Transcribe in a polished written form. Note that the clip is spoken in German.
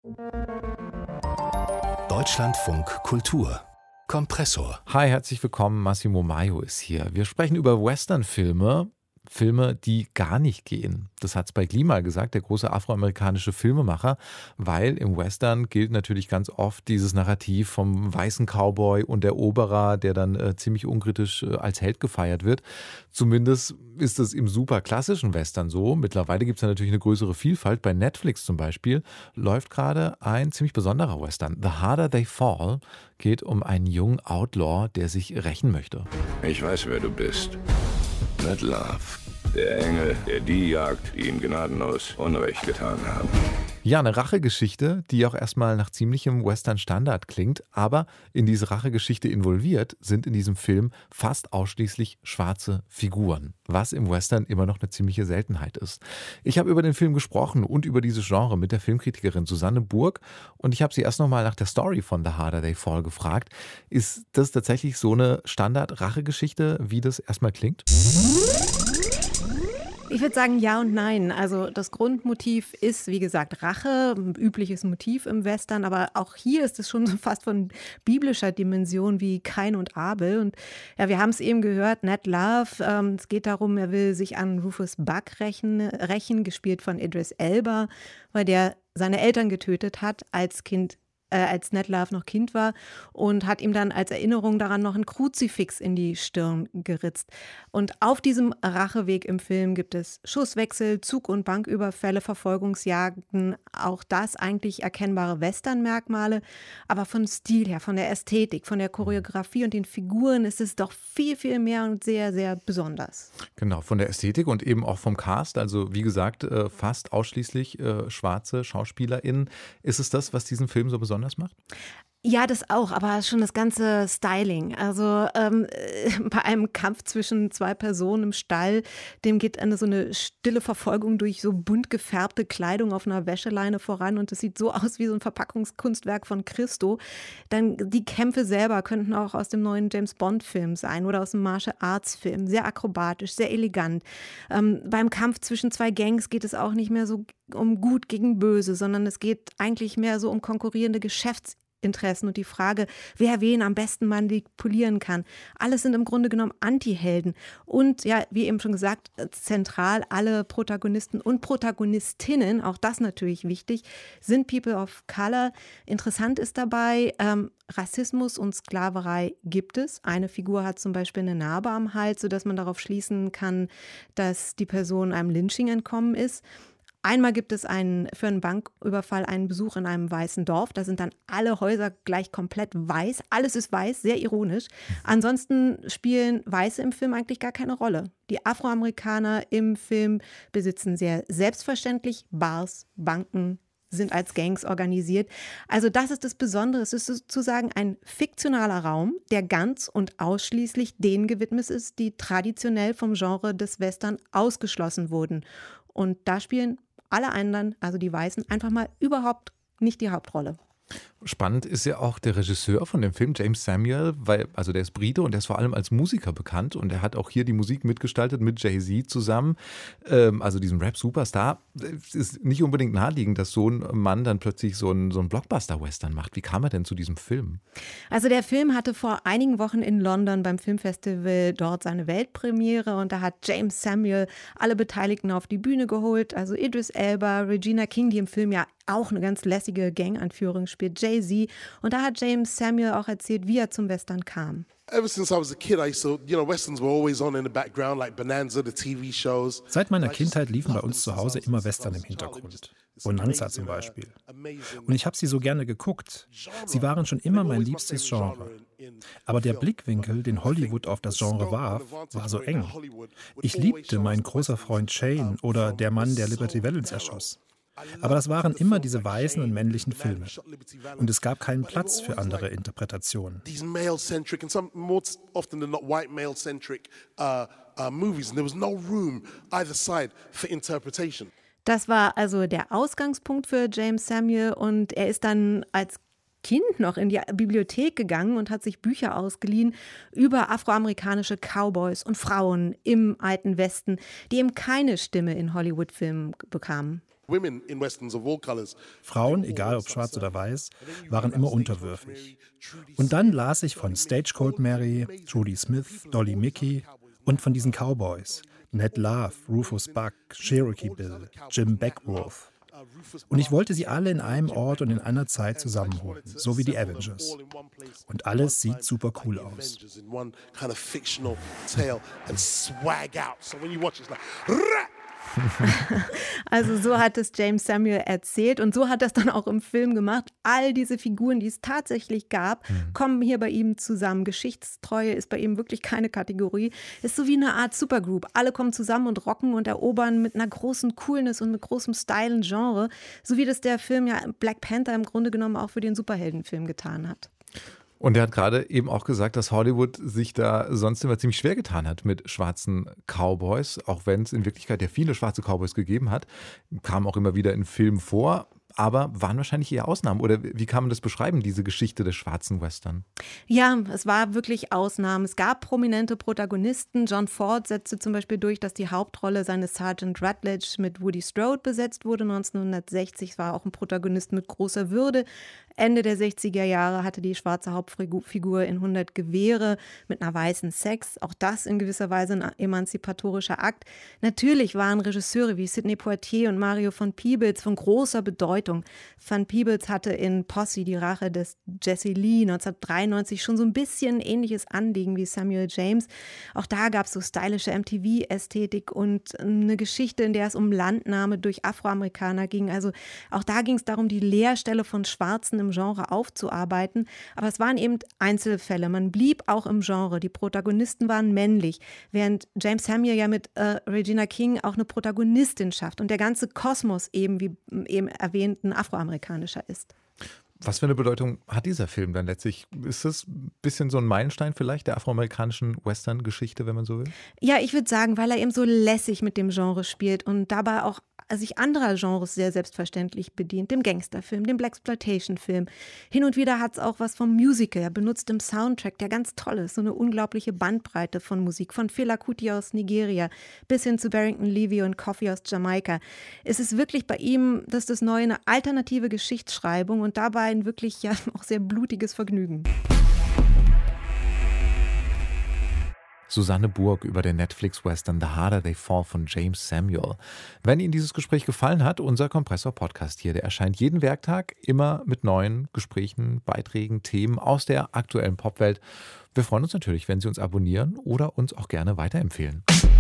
Deutschlandfunk Kultur Kompressor. Hi, herzlich willkommen. Massimo Maio ist hier. Wir sprechen über Western-Filme. Filme, die gar nicht gehen. Das hat Spike Lee mal gesagt, der große afroamerikanische Filmemacher, weil im Western gilt natürlich ganz oft dieses Narrativ vom weißen Cowboy und Eroberer, der dann ziemlich unkritisch als Held gefeiert wird. Zumindest ist es im super klassischen Western so. Mittlerweile gibt es ja natürlich eine größere Vielfalt. Bei Netflix zum Beispiel läuft gerade ein ziemlich besonderer Western. The Harder They Fall geht um einen jungen Outlaw, der sich rächen möchte. Ich weiß, wer du bist. Ned Love. Der Engel, der die jagt, die ihm gnadenlos Unrecht getan haben. Ja, eine Rachegeschichte, die auch erstmal nach ziemlichem Western-Standard klingt, aber in diese Rachegeschichte involviert sind in diesem Film fast ausschließlich schwarze Figuren, was im Western immer noch eine ziemliche Seltenheit ist. Ich habe über den Film gesprochen und über dieses Genre mit der Filmkritikerin Susanne Burg und ich habe sie erst nochmal nach der Story von The Harder They Fall gefragt. Ist das tatsächlich so eine Standard-Rachegeschichte, wie das erstmal klingt? Ich würde sagen ja und nein. Also das Grundmotiv ist, wie gesagt, Rache, ein übliches Motiv im Western, aber auch hier ist es schon so fast von biblischer Dimension wie Kain und Abel. Und ja, wir haben es eben gehört, Ned Love, es geht darum, er will sich an Rufus Buck rächen, gespielt von Idris Elba, weil der seine Eltern getötet hat als Ned Love noch Kind war und hat ihm dann als Erinnerung daran noch ein Kruzifix in die Stirn geritzt. Und auf diesem Racheweg im Film gibt es Schusswechsel, Zug- und Banküberfälle, Verfolgungsjagden, auch das eigentlich erkennbare Western-Merkmale. Aber von Stil her, von der Ästhetik, von der Choreografie und den Figuren ist es doch viel, viel mehr und sehr, sehr besonders. Genau, von der Ästhetik und eben auch vom Cast, also wie gesagt, fast ausschließlich schwarze SchauspielerInnen. Ist es das, was diesen Film so besonders macht? Ja, das auch, aber schon das ganze Styling. Also bei einem Kampf zwischen zwei Personen im Stall, dem geht so eine stille Verfolgung durch so bunt gefärbte Kleidung auf einer Wäscheleine voran und es sieht so aus wie so ein Verpackungskunstwerk von Christo. Dann die Kämpfe selber könnten auch aus dem neuen James-Bond-Film sein oder aus dem Martial-Arts-Film. Sehr akrobatisch, sehr elegant. Beim Kampf zwischen zwei Gangs geht es auch nicht mehr so um Gut gegen Böse, sondern es geht eigentlich mehr so um konkurrierende Geschäftsinteressen und die Frage, wer wen am besten manipulieren kann. Alles sind im Grunde genommen Anti-Helden. Und ja, wie eben schon gesagt, zentral alle Protagonisten und Protagonistinnen, auch das natürlich wichtig, sind People of Color. Interessant ist dabei, Rassismus und Sklaverei gibt es. Eine Figur hat zum Beispiel eine Narbe am Hals, sodass man darauf schließen kann, dass die Person einem Lynching entkommen ist. Einmal gibt es für einen Banküberfall einen Besuch in einem weißen Dorf. Da sind dann alle Häuser gleich komplett weiß. Alles ist weiß, sehr ironisch. Ansonsten spielen Weiße im Film eigentlich gar keine Rolle. Die Afroamerikaner im Film besitzen sehr selbstverständlich Bars, Banken, sind als Gangs organisiert. Also das ist das Besondere. Es ist sozusagen ein fiktionaler Raum, der ganz und ausschließlich denen gewidmet ist, die traditionell vom Genre des Western ausgeschlossen wurden. Und da spielen alle anderen, also die Weißen, einfach mal überhaupt nicht die Hauptrolle. Spannend ist ja auch der Regisseur von dem Film, James Samuel, der ist Brite und der ist vor allem als Musiker bekannt und er hat auch hier die Musik mitgestaltet mit Jay-Z zusammen, also diesem Rap-Superstar. Es ist nicht unbedingt naheliegend, dass so ein Mann dann plötzlich so einen Blockbuster-Western macht. Wie kam er denn zu diesem Film? Also der Film hatte vor einigen Wochen in London beim Filmfestival dort seine Weltpremiere und da hat James Samuel alle Beteiligten auf die Bühne geholt, also Idris Elba, Regina King, die im Film ja auch eine ganz lässige Ganganführung spielt, Jay-Z. Und da hat James Samuel auch erzählt, wie er zum Western kam. Seit meiner Kindheit liefen bei uns zu Hause immer Western im Hintergrund. Bonanza zum Beispiel. Und ich habe sie so gerne geguckt. Sie waren schon immer mein liebstes Genre. Aber der Blickwinkel, den Hollywood auf das Genre warf, war so eng. Ich liebte Mein großer Freund Shane oder Der Mann, der Liberty Valance erschoss. Aber das waren immer diese weißen und männlichen Filme. Und es gab keinen Platz für andere Interpretationen. Das war also der Ausgangspunkt für James Samuel und er ist dann als Kind noch in die Bibliothek gegangen und hat sich Bücher ausgeliehen über afroamerikanische Cowboys und Frauen im Alten Westen, die eben keine Stimme in Hollywood-Filmen bekamen. Frauen, egal ob schwarz oder weiß, waren immer unterwürfig. Und dann las ich von Stagecoach Mary, Trudy Smith, Dolly Mickey und von diesen Cowboys, Ned Love, Rufus Buck, Cherokee Bill, Jim Beckwourth. Und ich wollte sie alle in einem Ort und in einer Zeit zusammenholen, so wie die Avengers. Und alles sieht super cool aus. Also so hat es James Samuel erzählt und so hat er es dann auch im Film gemacht. All diese Figuren, die es tatsächlich gab, kommen hier bei ihm zusammen. Geschichtstreue ist bei ihm wirklich keine Kategorie. Ist so wie eine Art Supergroup. Alle kommen zusammen und rocken und erobern mit einer großen Coolness und mit großem Style ein Genre. So wie das der Film ja Black Panther im Grunde genommen auch für den Superheldenfilm getan hat. Und er hat gerade eben auch gesagt, dass Hollywood sich da sonst immer ziemlich schwer getan hat mit schwarzen Cowboys, auch wenn es in Wirklichkeit ja viele schwarze Cowboys gegeben hat, kam auch immer wieder in Filmen vor, aber waren wahrscheinlich eher Ausnahmen. Oder wie kann man das beschreiben, diese Geschichte des schwarzen Western? Ja, es war wirklich Ausnahmen. Es gab prominente Protagonisten. John Ford setzte zum Beispiel durch, dass die Hauptrolle seines Sergeant Rutledge mit Woody Strode besetzt wurde 1960. War auch ein Protagonist mit großer Würde. Ende der 60er Jahre hatte die schwarze Hauptfigur in 100 Gewehre mit einer weißen Sex. Auch das in gewisser Weise ein emanzipatorischer Akt. Natürlich waren Regisseure wie Sidney Poitier und Mario van Peebles von großer Bedeutung. Van Peebles hatte in Posse, die Rache des Jesse Lee 1993 schon so ein bisschen ähnliches Anliegen wie Samuel James. Auch da gab es so stylische MTV-Ästhetik und eine Geschichte, in der es um Landnahme durch Afroamerikaner ging. Also auch da ging es darum, die Leerstelle von Schwarzen im Genre aufzuarbeiten. Aber es waren eben Einzelfälle. Man blieb auch im Genre. Die Protagonisten waren männlich, während James Samuel ja mit Regina King auch eine Protagonistin schafft und der ganze Kosmos eben, wie eben erwähnt, ein afroamerikanischer ist. Was für eine Bedeutung hat dieser Film dann letztlich? Ist das ein bisschen so ein Meilenstein vielleicht der afroamerikanischen Western-Geschichte, wenn man so will? Ja, ich würde sagen, weil er eben so lässig mit dem Genre spielt und dabei auch sich anderer Genres sehr selbstverständlich bedient, dem Gangsterfilm, dem Blaxploitation-Film. Hin und wieder hat es auch was vom Musical, er benutzt im Soundtrack, der ganz toll ist, so eine unglaubliche Bandbreite von Musik, von Fela Kuti aus Nigeria bis hin zu Barrington Levy und Coffee aus Jamaika. Es ist wirklich bei ihm, das ist das Neue, eine alternative Geschichtsschreibung und dabei ein wirklich ja auch sehr blutiges Vergnügen. Susanne Burg über den Netflix-Western The Harder They Fall von James Samuel. Wenn Ihnen dieses Gespräch gefallen hat, unser Kompressor-Podcast hier, der erscheint jeden Werktag immer mit neuen Gesprächen, Beiträgen, Themen aus der aktuellen Popwelt. Wir freuen uns natürlich, wenn Sie uns abonnieren oder uns auch gerne weiterempfehlen.